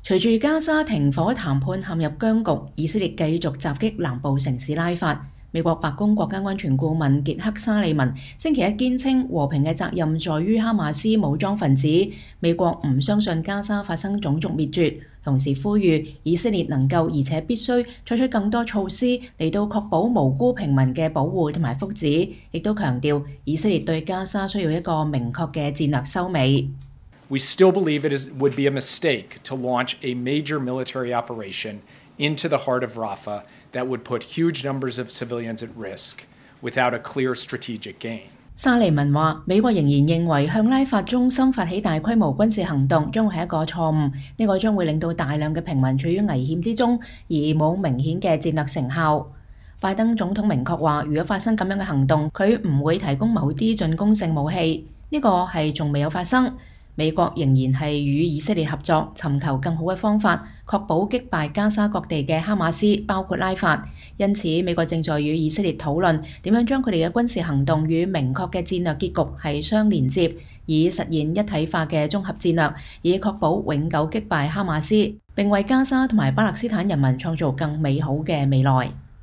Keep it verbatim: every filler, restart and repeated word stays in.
隨住加沙停火談判陷入僵局，以色列繼續襲擊南部城市拉法。美國白宮國家安全顧問傑克沙利文星期一堅稱，和平嘅責任在於哈馬斯武裝分子。美國唔相信加沙發生種族滅絕，同時呼籲以色列能夠而且必須採取更多措施嚟到確保無辜平民嘅保護同埋福祉，亦都強調以色列對加沙需要一個明確嘅戰略收尾。 We still believe it is, would be a mistake to launch a major military operation into the heart of Rafah that would put huge numbers of civilians at risk without a clear strategic gain. 沙利文話：美國仍然認為向拉法中心發起大規模軍事行動將會係一個錯誤，呢個將會令到大量嘅平民處於危險之中，而冇明顯嘅戰略成效。拜登總統明確話，如果發生咁樣嘅行動，佢唔會提供某啲進攻性武器，呢個係仲未有發生。美國仍然係與以色列合作，尋求更好嘅方法，確保擊敗加沙各地嘅哈馬斯，包括拉法。因此，美國正在與以色列討論點樣將佢哋嘅軍事行動與明確嘅戰略結局係相連接，以實現一體化嘅綜合戰略，以確保永久擊敗哈馬斯，並為加沙同埋巴勒斯坦人民創造更美好嘅未來。